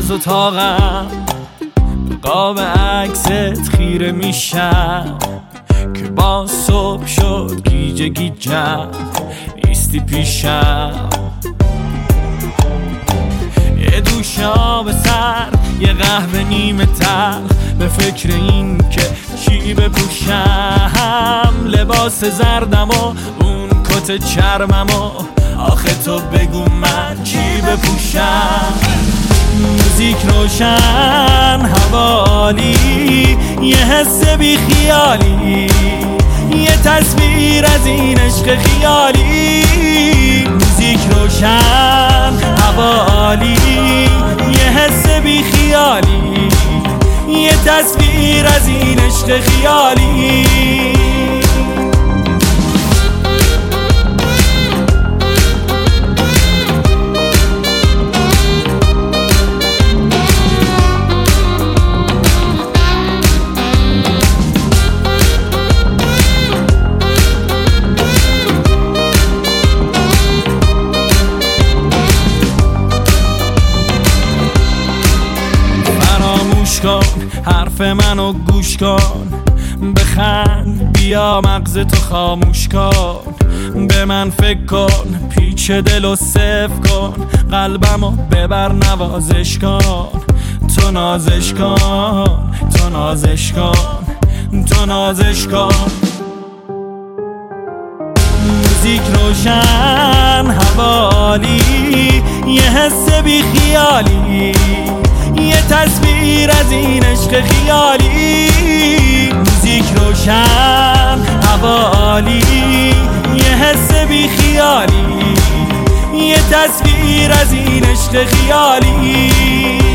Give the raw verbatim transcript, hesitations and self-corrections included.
از اتاقم به قاب عکست خیره میشم که با صبح شد گیجه گیجم ایستی پیشم. یه دوش آب سرد، یه قهوه نیمه تلخ، به فکر این که چی بپوشم. لباس زردم و اون کت چرمم و آخه تو بگو من چی بپوشم. موزیک روشن، هوا عالی، یه حس بی خیالی، یه تصویر از این عشق خیالی. موزیک روشن، هوا عالی، یه حس بی خیالی، یه تصویر از این عشق خیالی. کن حرف منو گوش کن، بخند بیا مغز تو خاموش کن. به من فکر کن، پیچ دلو صفر کن، قلبمو ببر نوازش کن. تو نازش کن، تو نازش کن، تو نازش کن. موزیک روشن، هوا عالی، یه حس بی خیالی، یه تصویر از این عشق خیالی. موزیک روشن، هوا عالی، یه حس بی خیالی، یه تصویر از این عشق خیالی.